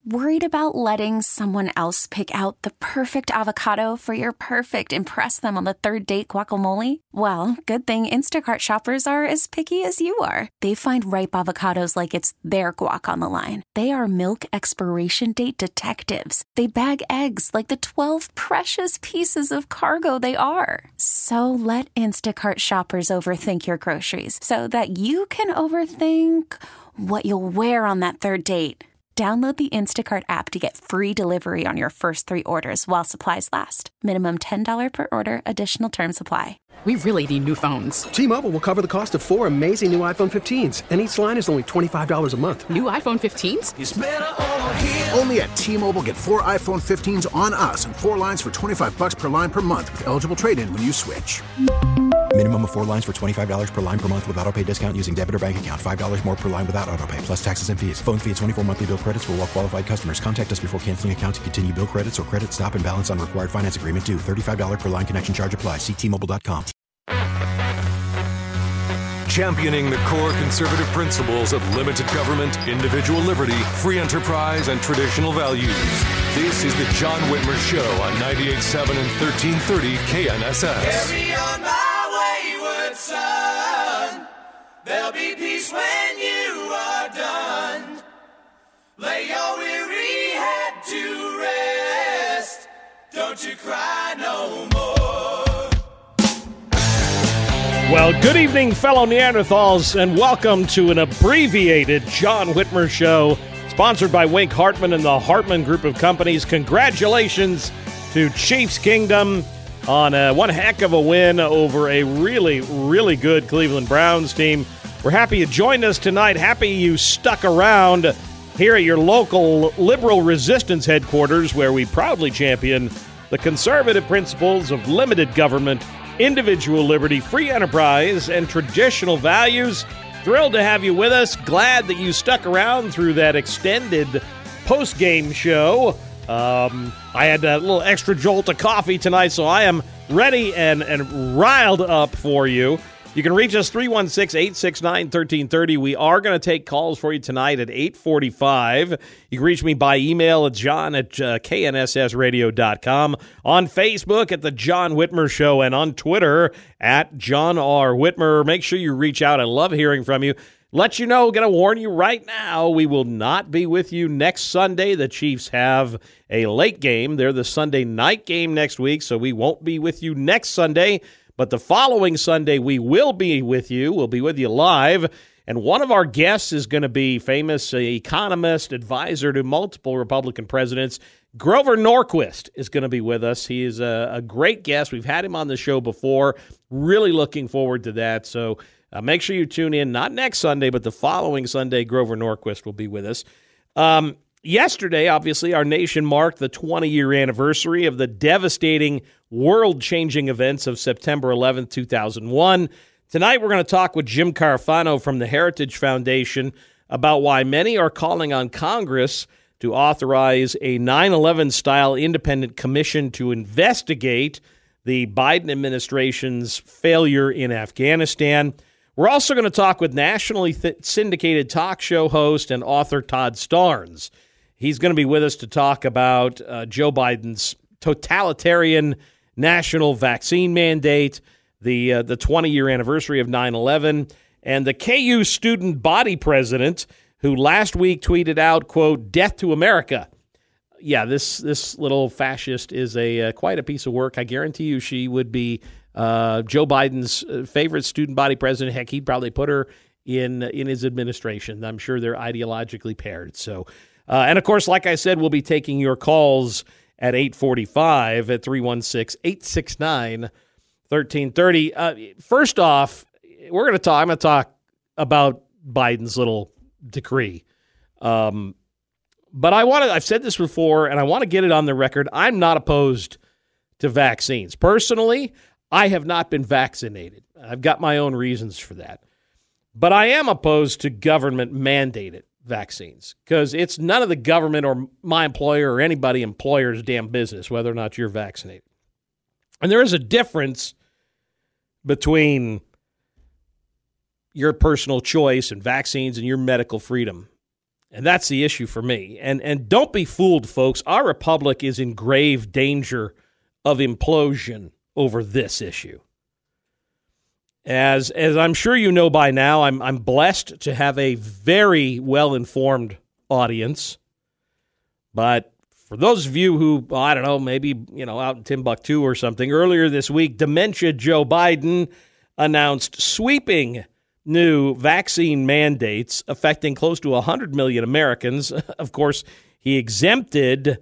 Worried about letting someone else pick out the perfect avocado for your perfect impress them on the third date guacamole? Well, good thing Instacart shoppers are as picky as you are. They find ripe avocados like it's their guac on the line. They are milk expiration date detectives. They bag eggs like the 12 precious pieces of cargo they are. So let Instacart shoppers overthink your groceries so that you can overthink what you'll wear on that third date. Download the Instacart app to get free delivery on your first 3 orders while supplies last. Minimum $10 per order. Additional terms apply. We really need new phones. T-Mobile will cover the cost of 4 amazing new iPhone 15s, and each line is only $25 a month. New iPhone 15s? It's better over here. Only at T-Mobile, get 4 iPhone 15s on us and 4 lines for $25 per line per month with eligible trade-in when you switch. Minimum of 4 lines for $25 per line per month with autopay discount using debit or bank account. $5 more per line without autopay, plus taxes and fees. Phone fee at 24 monthly bill credits for well-qualified customers. Contact us before canceling account to continue bill credits or credit stop and balance on required finance agreement due. $35 per line connection charge applies. See T-Mobile.com. Championing the core conservative principles of limited government, individual liberty, free enterprise, and traditional values. This is the John Whitmer Show on 98.7 and 1330 KNSS. Carry on my wayward son. There'll be peace when you are done. Lay your weary head to rest. Don't you cry no more. Well, good evening, fellow Neanderthals, and welcome to an abbreviated John Whitmer Show, sponsored by Wink Hartman and the Hartman Group of Companies. Congratulations to Chiefs Kingdom on one heck of a win over a really, really good Cleveland Browns team. We're happy you joined us tonight. Happy you stuck around here at your local liberal resistance headquarters, where we proudly champion the conservative principles of limited government, individual liberty, free enterprise, and traditional values. Thrilled to have you with us. Glad that you stuck around through that extended post-game show. I had a little extra jolt of coffee tonight, so I am ready and riled up for you. You can reach us 316-869-1330. We are going to take calls for you tonight at 8:45. You can reach me by email at john@knssradio.com, on Facebook at The John Whitmer Show, and on Twitter at John R. Whitmer. Make sure you reach out. I love hearing from you. Let you know, going to warn you right now, we will not be with you next Sunday. The Chiefs have a late game. They're the Sunday night game next week, so we won't be with you next Sunday. But the following Sunday, we will be with you. We'll be with you live. And one of our guests is going to be famous economist, advisor to multiple Republican presidents. Grover Norquist is going to be with us. He is a great guest. We've had him on the show before. Really looking forward to that. So make sure you tune in, not next Sunday, but the following Sunday. Grover Norquist will be with us. Yesterday, obviously, our nation marked the 20-year anniversary of the devastating, world-changing events of September 11th, 2001. Tonight, we're going to talk with Jim Carfano from the Heritage Foundation about why many are calling on Congress to authorize a 9/11-style independent commission to investigate the Biden administration's failure in Afghanistan. We're also going to talk with nationally syndicated talk show host and author Todd Starnes. He's going to be with us to talk about Joe Biden's totalitarian national vaccine mandate, the 20-year anniversary of 9/11, and the KU student body president who last week tweeted out, quote, "Death to America." Yeah, this little fascist is quite a piece of work. I guarantee you she would be Joe Biden's favorite student body president. Heck, he'd probably put her in his administration. I'm sure they're ideologically paired. So, and of course, like I said, we'll be taking your calls at 8:45 at 316-869-1330. First off, I'm going to talk about Biden's little decree. But I've said this before, and I want to get it on the record. I'm not opposed to vaccines. Personally, I have not been vaccinated. I've got my own reasons for that. But I am opposed to government-mandated vaccines because it's none of the government or my employer or anybody employer's damn business whether or not you're vaccinated. And there is a difference between your personal choice and vaccines and your medical freedom. And that's the issue for me. And don't be fooled, folks. Our republic is in grave danger of implosion over this issue. As I'm sure you know by now, I'm blessed to have a very well-informed audience. But for those of you who, I don't know, maybe, out in Timbuktu or something, earlier this week, dementia Joe Biden announced sweeping new vaccine mandates affecting close to 100 million Americans. Of course, he exempted,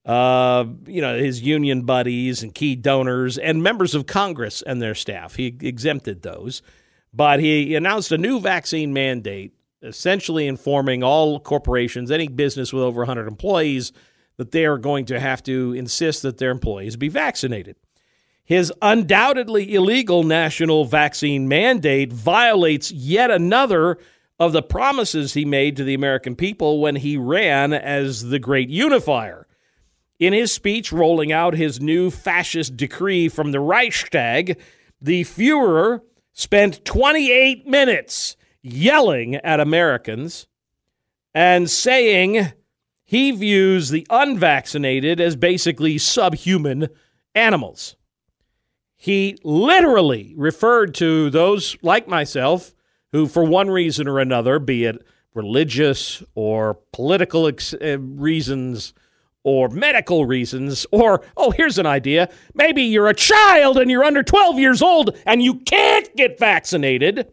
his union buddies and key donors and members of Congress and their staff. He exempted those. But he announced a new vaccine mandate, essentially informing all corporations, any business with over 100 employees, that they are going to have to insist that their employees be vaccinated. His undoubtedly illegal national vaccine mandate violates yet another of the promises he made to the American people when he ran as the great unifier. In his speech rolling out his new fascist decree from the Reichstag, the Führer spent 28 minutes yelling at Americans and saying he views the unvaccinated as basically subhuman animals. He literally referred to those like myself who, for one reason or another, be it religious or political reasons or medical reasons, or, here's an idea, maybe you're a child and you're under 12 years old and you can't get vaccinated.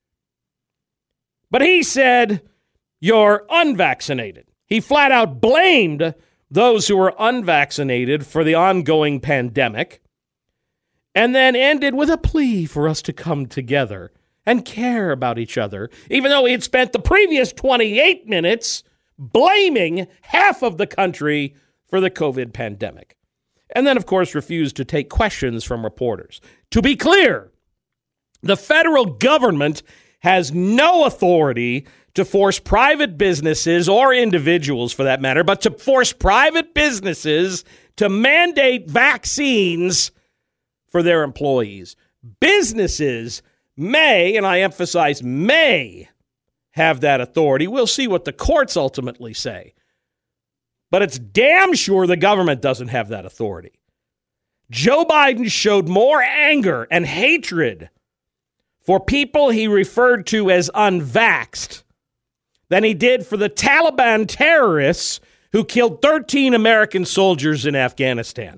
But he said, you're unvaccinated. He flat out blamed those who were unvaccinated for the ongoing pandemic, and then ended with a plea for us to come together and care about each other, even though he had spent the previous 28 minutes blaming half of the country for the COVID pandemic. And then, of course, refused to take questions from reporters. To be clear, the federal government has no authority to force private businesses, or individuals for that matter, but to force private businesses to mandate vaccines for their employees. Businesses may, and I emphasize may, have that authority. We'll see what the courts ultimately say. But it's damn sure the government doesn't have that authority. Joe Biden showed more anger and hatred for people he referred to as unvaxxed than he did for the Taliban terrorists who killed 13 American soldiers in Afghanistan.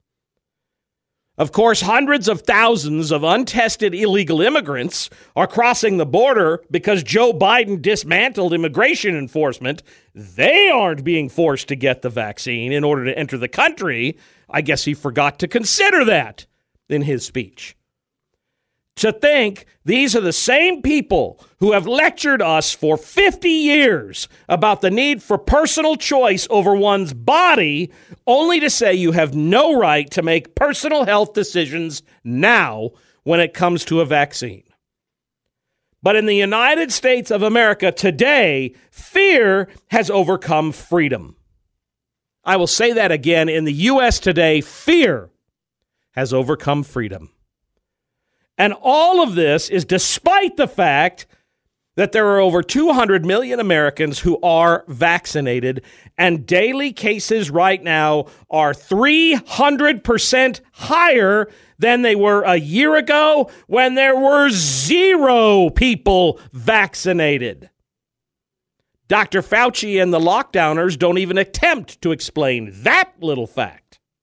Of course, hundreds of thousands of untested illegal immigrants are crossing the border because Joe Biden dismantled immigration enforcement. They aren't being forced to get the vaccine in order to enter the country. I guess he forgot to consider that in his speech. To think these are the same people who have lectured us for 50 years about the need for personal choice over one's body, only to say you have no right to make personal health decisions now when it comes to a vaccine. But in the United States of America today, fear has overcome freedom. I will say that again. In the U.S. today, fear has overcome freedom. And all of this is despite the fact that there are over 200 million Americans who are vaccinated, and daily cases right now are 300% higher than they were a year ago when there were 0 people vaccinated. Dr. Fauci and the lockdowners don't even attempt to explain that little fact.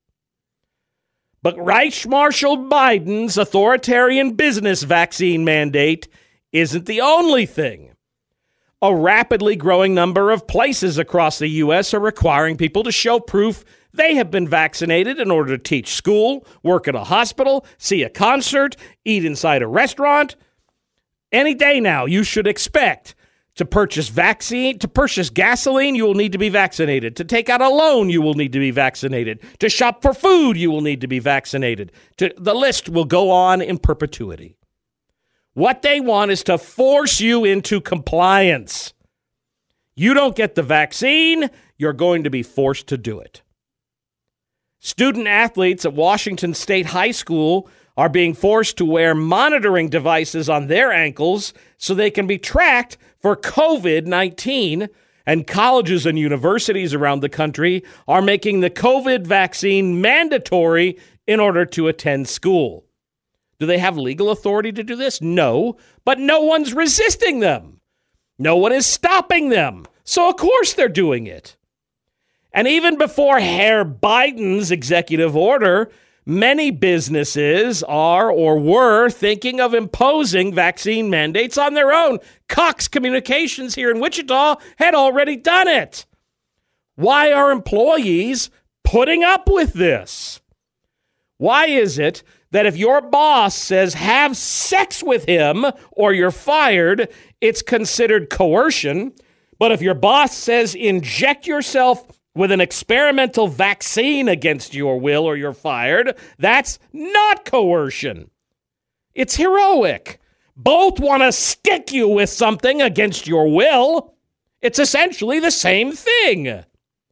But Reich Marshal Biden's authoritarian business vaccine mandate isn't the only thing. A rapidly growing number of places across the U.S. are requiring people to show proof they have been vaccinated in order to teach school, work at a hospital, see a concert, eat inside a restaurant. Any day now, you should expect to purchase gasoline, you will need to be vaccinated. To take out a loan, you will need to be vaccinated. To shop for food, you will need to be vaccinated. The list will go on in perpetuity. What they want is to force you into compliance. You don't get the vaccine, you're going to be forced to do it. Student athletes at Washington State High School are being forced to wear monitoring devices on their ankles so they can be tracked for COVID-19 and colleges and universities around the country are making the COVID vaccine mandatory in order to attend school. Do they have legal authority to do this? No, but no one's resisting them. No one is stopping them. So of course they're doing it. And even before Herr Biden's executive order, many businesses are or were thinking of imposing vaccine mandates on their own. Cox Communications here in Wichita had already done it. Why are employees putting up with this? Why is it that if your boss says have sex with him or you're fired, it's considered coercion, but if your boss says inject yourself with an experimental vaccine against your will or you're fired, that's not coercion. It's heroic. Both want to stick you with something against your will. It's essentially the same thing.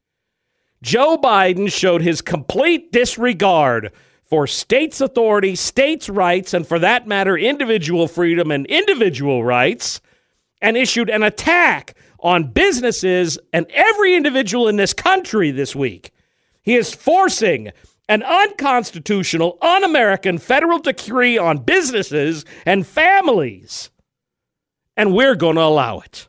Joe Biden showed his complete disregard for states' authority, states' rights, and for that matter, individual freedom and individual rights, and issued an attack on businesses and every individual in this country this week. He is forcing an unconstitutional, un-American federal decree on businesses and families, and we're going to allow it.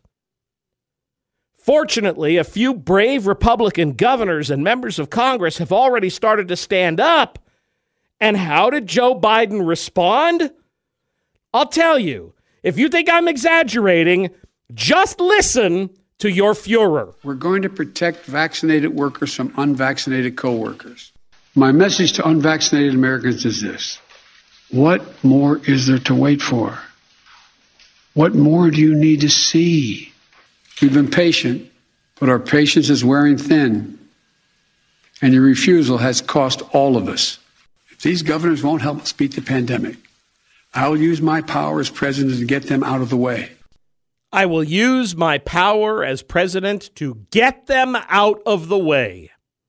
Fortunately, a few brave Republican governors and members of Congress have already started to stand up. And how did Joe Biden respond? I'll tell you, if you think I'm exaggerating, just listen to your Fuhrer. We're going to protect vaccinated workers from unvaccinated coworkers. My message to unvaccinated Americans is this. What more is there to wait for? What more do you need to see? We've been patient, but our patience is wearing thin, and your refusal has cost all of us. If these governors won't help us beat the pandemic, I'll use my power as president to get them out of the way. I will use my power as president to get them out of the way.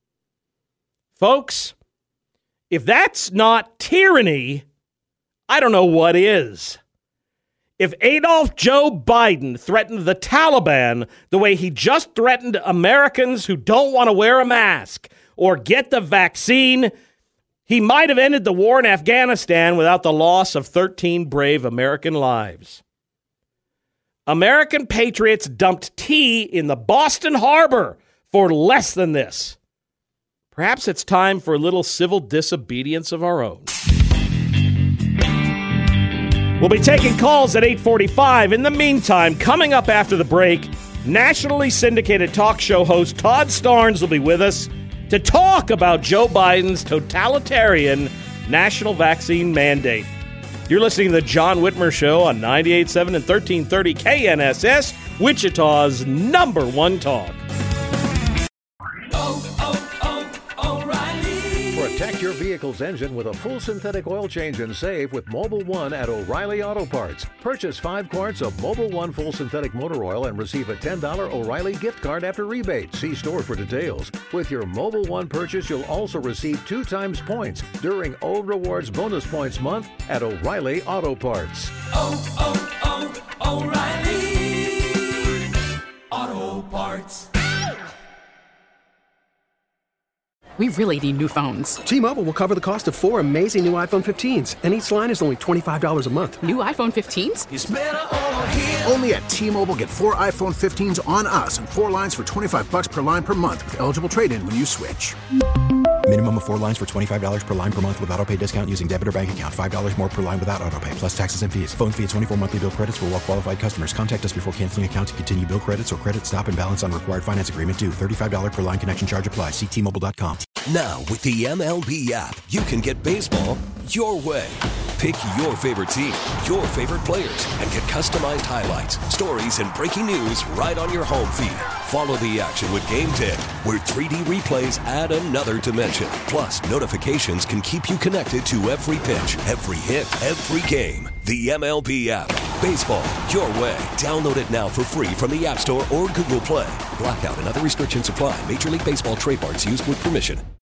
Folks, if that's not tyranny, I don't know what is. If Adolf Joe Biden threatened the Taliban the way he just threatened Americans who don't want to wear a mask or get the vaccine, he might have ended the war in Afghanistan without the loss of 13 brave American lives. American patriots dumped tea in the Boston Harbor for less than this. Perhaps it's time for a little civil disobedience of our own. We'll be taking calls at 8:45. In the meantime, coming up after the break, nationally syndicated talk show host Todd Starnes will be with us to talk about Joe Biden's totalitarian national vaccine mandate. You're listening to the John Whitmer Show on 98.7 and 1330 KNSS, Wichita's #1 talk. Protect your vehicle's engine with a full synthetic oil change and save with Mobil 1 at O'Reilly Auto Parts. Purchase 5 quarts of Mobil 1 full synthetic motor oil and receive a $10 O'Reilly gift card after rebate. See store for details. With your Mobil 1 purchase, you'll also receive 2 times points during O Rewards Bonus Points Month at O'Reilly Auto Parts. O'Reilly Auto Parts. We really need new phones. T-Mobile will cover the cost of 4 amazing new iPhone 15s, and each line is only $25 a month. New iPhone 15s? It's better over here. Only at T-Mobile, get 4 iPhone 15s on us and 4 lines for $25 per line per month with eligible trade-in when you switch. Minimum of 4 lines for $25 per line per month with autopay discount using debit or bank account. $5 more per line without autopay, plus taxes and fees. Phone fee at 24 monthly bill credits for well-qualified customers. Contact us before canceling account to continue bill credits or credit stop and balance on required finance agreement due. $35 per line connection charge applies. See T-Mobile.com. Now, with the MLB app, you can get baseball your way. Pick your favorite team, your favorite players, and get customized highlights, stories, and breaking news right on your home feed. Follow the action with Game 10, where 3D replays add another dimension. Plus, notifications can keep you connected to every pitch, every hit, every game. The MLB app. Baseball your way. Download it now for free from the App Store or Google Play. Blackout and other restrictions apply. Major League Baseball trademarks used with permission.